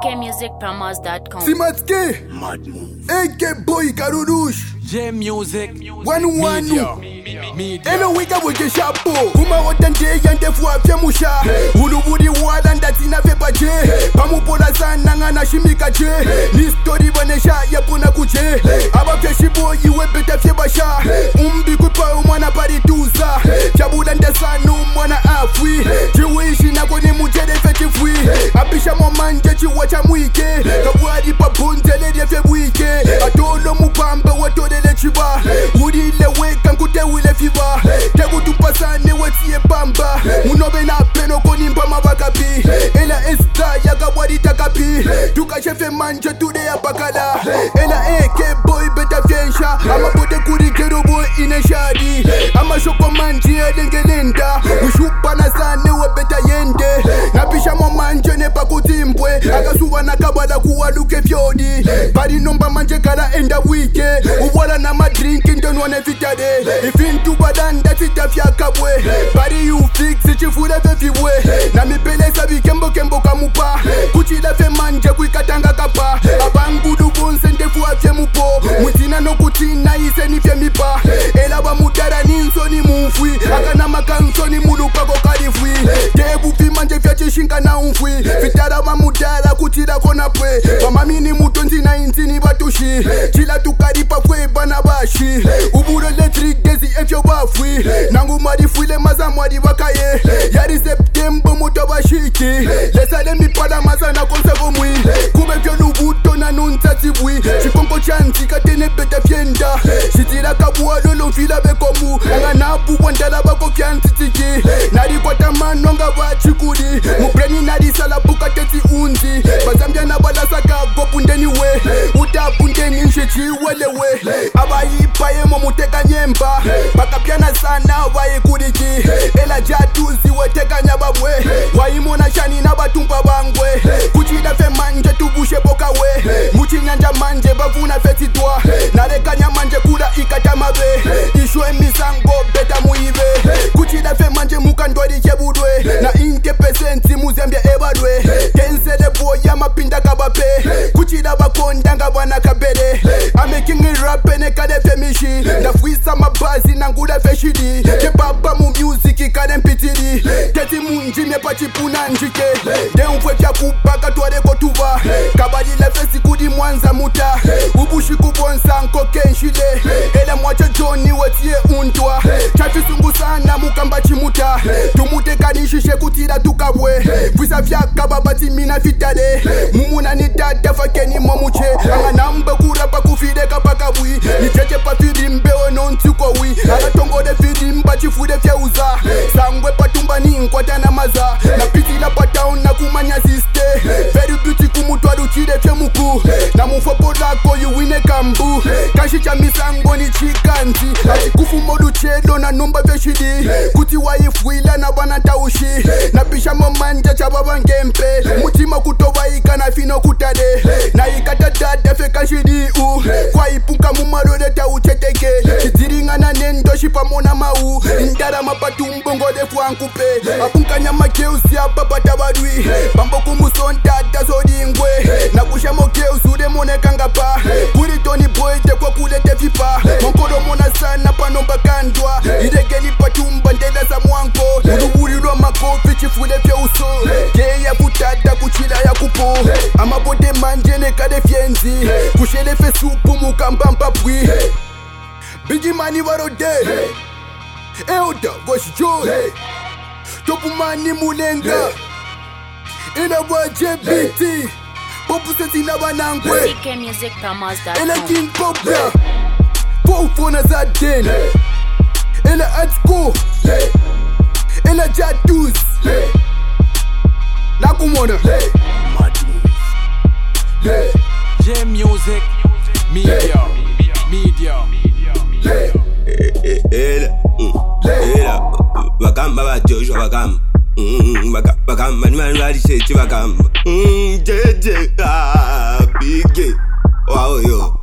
ckmusicpromos.com. Simatske, Mad Move. AK Boy Karudush, J Music. Wanu. Media. Eno wika weke shapo Uma otande yande fwa fye musha Ulubudi wala ndati na vepa je Pamupola sana ngana shimika je Ni story banesha yapuna kuche Aba fye shibo iwe bete fye basha Umbi kupa umwana parituza Chabula ndesanu mwana afwi Chiwishi nako ni mujede feti fwi Abisha momanje chiwa cha mwike Kabwari papunzele de fye mwike Atolo mupambe watodele chiba Udile weka nkute wile fiba Tegu tupasane wetie bamba Munobe na peno konimba mabakapi Ela esta ya kabwari takapi Tukashefe manje tude ya bakala Ela AK boy beta fiensha Ama bote kuri kero boy ineshadi Ama shoko manje elengelenda Ushupa na sane we beta yende Napisha mo manje nepa kutimbwe Akasuwa na kabala kuwaluke fyodi Bari nomba manje kara enda wike Uwala na madrinki ndonu wane fitade Ifintu badanda sitafya kabwe Bari you fix chifule vefiwe Na mipele sabi kembo kamupa Kuchila fe manje kuikatanga kapa Abangudu bonse ndefu afye mupo Mutina no kutina ise nifye mipa Ela wa mudara ninso ni mufwi Akana makanso ni muluka kokarifwi Tebu fi manje fya chishinga na umfwi Fitara wa mudara kuchila kona pwe Wamamini muto nzina inzini batushi Chila tukaripa kwe bana bashi Uburo letrik gezi efyo bafwi Nangu marifwile maza mwari wakaye Yari septembo muto bashiki Lesale mipala maza na konsego mwi Kube fyo lubuto na nunsati bwi Chikonko chansi katene beta fienda Shitira kabuwa lolo mfila bekomu Anga nabu wandala bako kyansi tiki Nari kwa tamano nga wachikuri Mubreni nari salabuka teti unzi Bazambia na balasaka gopundeni we Utapundeni nshichi welewe Abayi paye momuteka nyemba Bakapiana sana wae kuriki Ela jatuzi weteka nyababwe Waimona shani na batumba bangwe Kuchida fe manje tubushe boka we Muchinyanja manje bavuna feti toa Nareka nyamanje kula ikata mabe Ishwe misango beta muive Kuchida fe manje mukandori chebudwe Na inke pesenti muzembia ebadwe Tensele boya mapinda kabape Kuchida bakonda nga wana kabere Amekingi rape ne kade femishi Ndafwisa mabazi na nguda feshidi Kebaba mu music kade mpitiri Teti munji mepa chipuna njike Denfwe fya kupaka tuwade kotuva Kabali lefesi kudi mwanza muta Ubushi kubonsa nko kenshile Ele mwache Johnny wetie untwa Chafi sungu sana mukamba chimuta Tumute kanishishe kutira tukabwe Visa fya kababa timina fitade Mumuna ni dada fakeni momuche Anga namba kurapa kufide kapakabwi Nicheche pa firimbe onontuko wi Aga tongo de firimba chifude fya uza Sangwe patumba ni nkwata na maza Na piti la pataun na kumanya siste Very beauty kumutwa duchide fye muku Na mufopo lako yuwine kambu Kashi cha misango ni chikanzi Ati kufu modu chedo na numba veshidi Kuti waifwila na wana taushi Na pisha momanja cha baba ngempe Mutima kutoba ikana fino kutade Na ikata dada fe kashidi u Kwa ipuka mumarode taucheteke Chiziringana nendo shipa mona mau Indara mapatumbo ngode fuankupe Apunka nyama keusi hapa batabadwi Bambo kumusonta tazodingwe Na kusha mokeusi ude mone kangapa Kuri toni boy tekwa kulete fipa Monkolo mona sana panomba kandwa Idegeni patumba ndela za mwanko Uruburilwa makofi chifule fye uso Keya butata kuchila ya kupo Amabote manje ne kade fienzi Kushele fe supu mukamba mpapwi Bigi mani warode Euda voice joy Topu mani mulenga Ina waje biti Popu seti na banangwe ckmusicpromos.com. Ela king popla Pofona za den Ela atsko Ela jadus Nakumona Mad Move. J Music. Media. Ela Bagamba ba Joshua bagamba Bagamba ni manu ali sechi bagamba Jeje Big Wow yo